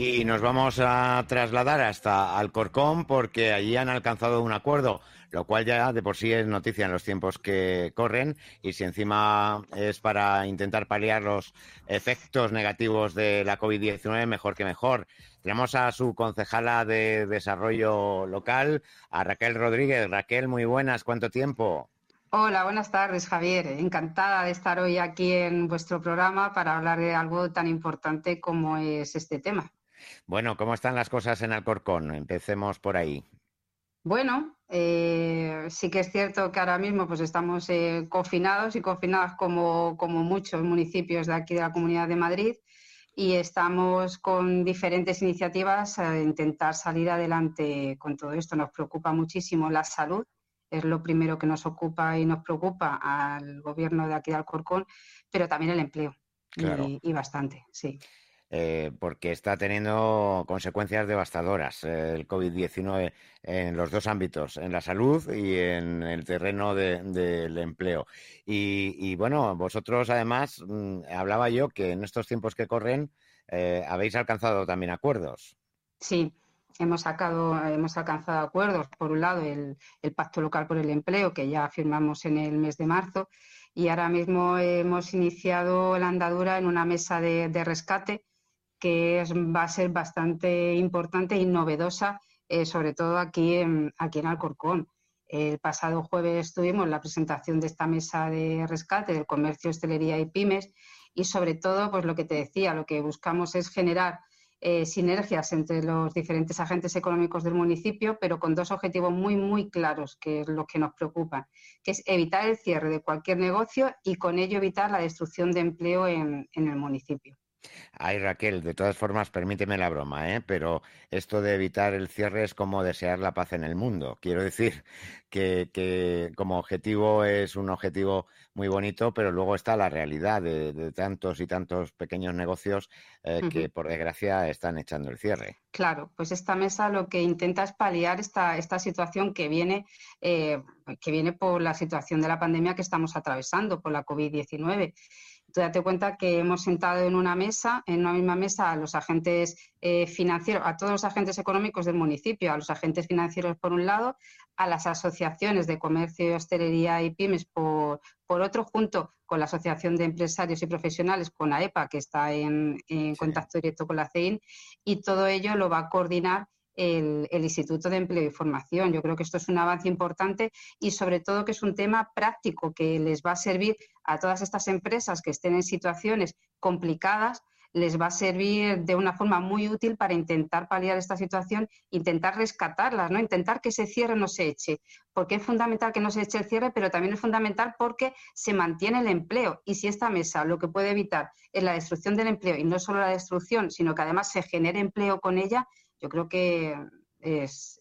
Y nos vamos a trasladar hasta Alcorcón porque allí han alcanzado un acuerdo, lo cual ya de por sí es noticia en los tiempos que corren, y si encima es para intentar paliar los efectos negativos de la COVID-19, mejor que mejor. Tenemos a su concejala de Desarrollo Local, a Raquel Rodríguez. Raquel, muy buenas, ¿cuánto tiempo? Hola, buenas tardes, Javier. Encantada de estar hoy aquí en vuestro programa para hablar de algo tan importante como es este tema. Bueno, ¿cómo están las cosas en Alcorcón? Empecemos por ahí. Bueno, sí que es cierto que ahora mismo pues estamos confinados y confinadas como muchos municipios de aquí de la Comunidad de Madrid, y estamos con diferentes iniciativas a intentar salir adelante con todo esto. Nos preocupa muchísimo la salud, es lo primero que nos ocupa y nos preocupa al gobierno de aquí de Alcorcón, pero también el empleo Claro. y bastante, sí. Porque está teniendo consecuencias devastadoras el COVID-19 en los dos ámbitos, en la salud y en el terreno del empleo. Y bueno, vosotros además, hablaba yo que en estos tiempos que corren habéis alcanzado también acuerdos. Sí, hemos alcanzado acuerdos. Por un lado, el Pacto Local por el Empleo, que ya firmamos en el mes de marzo, y ahora mismo hemos iniciado la andadura en una mesa de rescate va a ser bastante importante y novedosa, sobre todo aquí en Alcorcón. El pasado jueves tuvimos la presentación de esta mesa de rescate del comercio, hostelería y pymes, y sobre todo, pues lo que te decía, lo que buscamos es generar sinergias entre los diferentes agentes económicos del municipio, pero con dos objetivos muy claros, que es lo que nos preocupa, que es evitar el cierre de cualquier negocio y con ello evitar la destrucción de empleo en el municipio. Ay, Raquel, de todas formas, permíteme la broma, ¿eh? Pero esto de evitar el cierre es como desear la paz en el mundo. Quiero decir que como objetivo es un objetivo muy bonito, pero luego está la realidad de tantos y tantos pequeños negocios que, por desgracia, están echando el cierre. Claro, pues esta mesa lo que intenta es paliar esta situación que viene por la situación de la pandemia que estamos atravesando, por la COVID-19. Tú date cuenta que hemos sentado en una misma mesa, a los agentes financieros, a todos los agentes económicos del municipio, a los agentes financieros por un lado, a las asociaciones de comercio y hostelería y pymes por otro, junto con la Asociación de Empresarios y Profesionales, con AEPA, que está en Sí. contacto directo con la CEIN, y todo ello lo va a coordinar el Instituto de Empleo y Formación. Yo creo que esto es un avance importante y sobre todo que es un tema práctico que les va a servir a todas estas empresas que estén en situaciones complicadas, les va a servir de una forma muy útil para intentar paliar esta situación, intentar rescatarlas, ¿no? Intentar que ese cierre no se eche, porque es fundamental que no se eche el cierre, pero también es fundamental porque se mantiene el empleo. Y si esta mesa lo que puede evitar es la destrucción del empleo, y no solo la destrucción, sino que además se genere empleo con ella, yo creo que es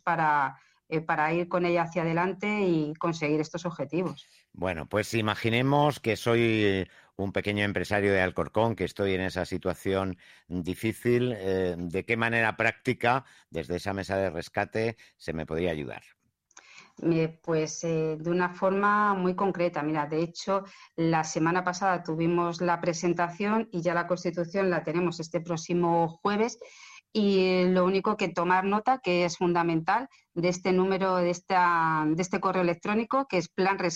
para ir con ella hacia adelante y conseguir estos objetivos. Bueno, pues imaginemos que soy un pequeño empresario de Alcorcón, que estoy en esa situación difícil. ¿De qué manera práctica, desde esa mesa de rescate, se me podría ayudar? De una forma muy concreta. Mira, de hecho, la semana pasada tuvimos la presentación y ya la Constitución la tenemos este próximo jueves. Y lo único que tomar nota, que es fundamental, de este número, de este correo electrónico, que es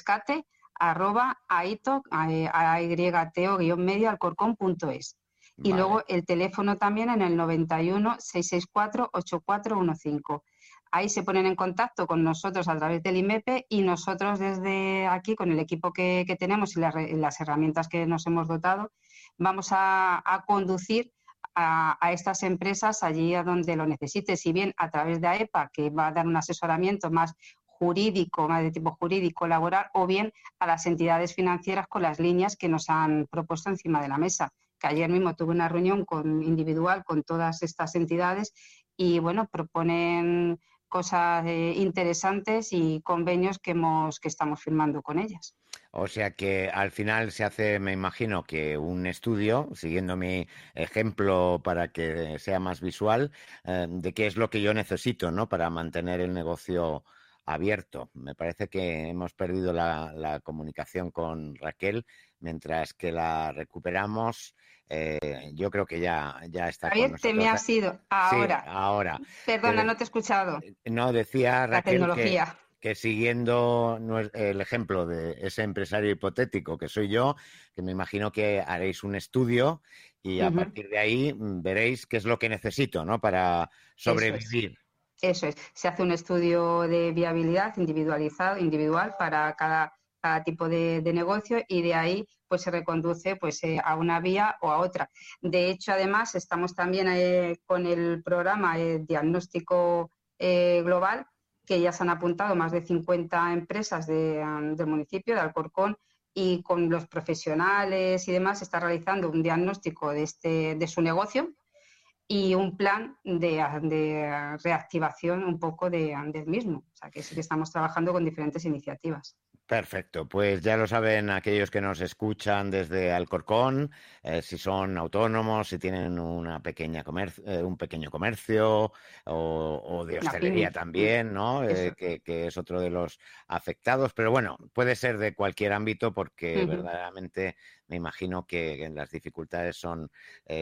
planrescate@aito-medio alcorcón.es. Y Vale. luego el teléfono también en el 91 664 8415. Ahí se ponen en contacto con nosotros a través del IMEPE y nosotros desde aquí, con el equipo que tenemos y las herramientas que nos hemos dotado, vamos a conducir a estas empresas allí a donde lo necesite, si bien a través de AEPA, que va a dar un asesoramiento más jurídico, más de tipo jurídico laboral, o bien a las entidades financieras con las líneas que nos han propuesto encima de la mesa. Que ayer mismo tuve una reunión individual con todas estas entidades y, bueno, proponen cosas interesantes y convenios que estamos firmando con ellas. O sea que al final se hace, me imagino, que un estudio, siguiendo mi ejemplo para que sea más visual, de qué es lo que yo necesito, ¿no? Para mantener el negocio abierto. Me parece que hemos perdido la comunicación con Raquel, mientras que la recuperamos. Yo creo que ya está con Javier, te me nosotros. has ido Sí, ahora. ahora. Perdona, no te he escuchado. No, decía La Raquel tecnología. que siguiendo el ejemplo de ese empresario hipotético que soy yo, que me imagino que haréis un estudio y a Ujú. partir de ahí veréis qué es lo que necesito, ¿no? Para Eso es. sobrevivir. Eso es. Se hace un estudio de viabilidad individual para cada tipo de negocio y de ahí pues se reconduce pues a una vía o a otra. De hecho, además, estamos también con el programa diagnóstico global, que ya se han apuntado más de 50 empresas del municipio de Alcorcón, y con los profesionales y demás se está realizando un diagnóstico de su negocio y un plan de reactivación un poco del mismo. O sea, que sí que estamos trabajando con diferentes iniciativas. Perfecto, pues ya lo saben aquellos que nos escuchan desde Alcorcón, si son autónomos, si tienen una pequeña un pequeño comercio o de Una hostelería pyme. también, ¿no? Eso. Que es otro de los afectados, pero bueno, puede ser de cualquier ámbito porque Uh-huh. verdaderamente me imagino que las dificultades son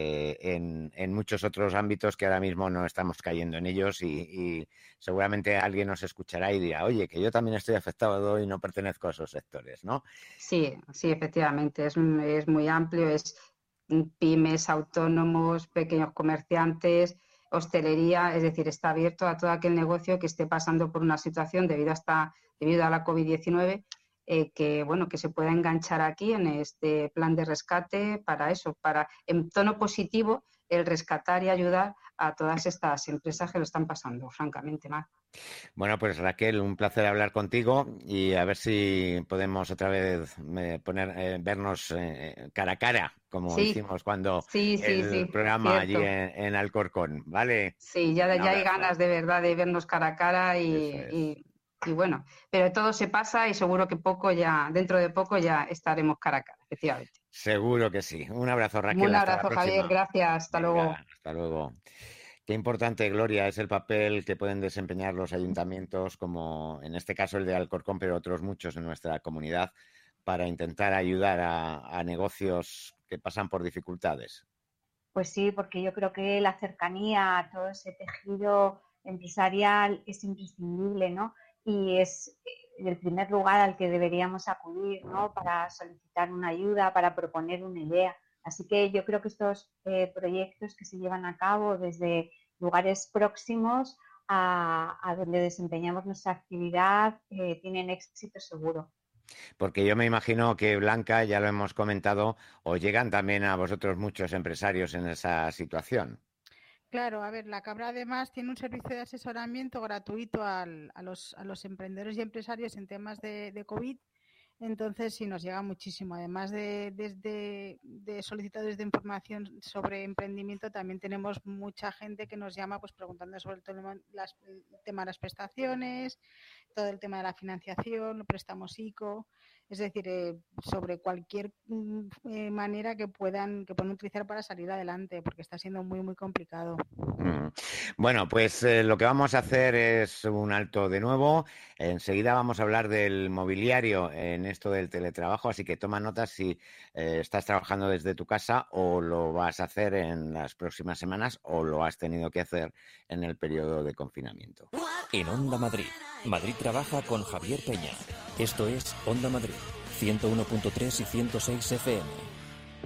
en muchos otros ámbitos que ahora mismo no estamos cayendo en ellos y seguramente alguien nos escuchará y dirá, oye, que yo también estoy afectado y no pertenezco a esos sectores, ¿no? Sí, sí, efectivamente. Es muy amplio. Es pymes, autónomos, pequeños comerciantes, hostelería. Es decir, está abierto a todo aquel negocio que esté pasando por una situación debido a la COVID-19, que bueno, que se pueda enganchar aquí en este plan de rescate para eso, para en tono positivo el rescatar y ayudar a todas estas empresas que lo están pasando francamente mal. Bueno, pues Raquel, un placer hablar contigo y a ver si podemos otra vez vernos cara a cara, como Sí, hicimos cuando sí, sí, el sí, programa allí cierto. en Alcorcón, ¿vale? Sí, Un ya hay abrazo. ganas de verdad de vernos cara a cara Eso es. y bueno, pero todo se pasa y seguro que dentro de poco ya estaremos cara a cara, efectivamente. Seguro que sí. Un abrazo, Raquel. Un Hasta la abrazo, Javier, próxima. gracias, hasta luego. Venga, hasta luego. Qué importante, Gloria, es el papel que pueden desempeñar los ayuntamientos, como en este caso el de Alcorcón, pero otros muchos en nuestra comunidad, para intentar ayudar a negocios que pasan por dificultades. Pues sí, porque yo creo que la cercanía a todo ese tejido empresarial es imprescindible, ¿no? Y es el primer lugar al que deberíamos acudir, ¿no? Para solicitar una ayuda, para proponer una idea. Así que yo creo que estos proyectos que se llevan a cabo desde lugares próximos a donde desempeñamos nuestra actividad tienen éxito seguro. Porque yo me imagino que, Blanca, ya lo hemos comentado, os llegan también a vosotros muchos empresarios en esa situación. Claro, a ver, la Cabra además tiene un servicio de asesoramiento gratuito a los emprendedores y empresarios en temas de COVID. Entonces, sí, nos llega muchísimo. Además de solicitadores de información sobre emprendimiento, también tenemos mucha gente que nos llama pues preguntando sobre el tema de las prestaciones, todo el tema de la financiación, los préstamos ICO, es decir, sobre cualquier manera que puedan utilizar para salir adelante, porque está siendo muy, muy complicado. Bueno, pues lo que vamos a hacer es un alto de nuevo. Enseguida vamos a hablar del mobiliario en esto del teletrabajo, así que toma nota si estás trabajando desde tu casa o lo vas a hacer en las próximas semanas o lo has tenido que hacer en el periodo de confinamiento. En Onda Madrid, Madrid trabaja con Javier Peña. Esto es Onda Madrid, 101.3 y 106 FM.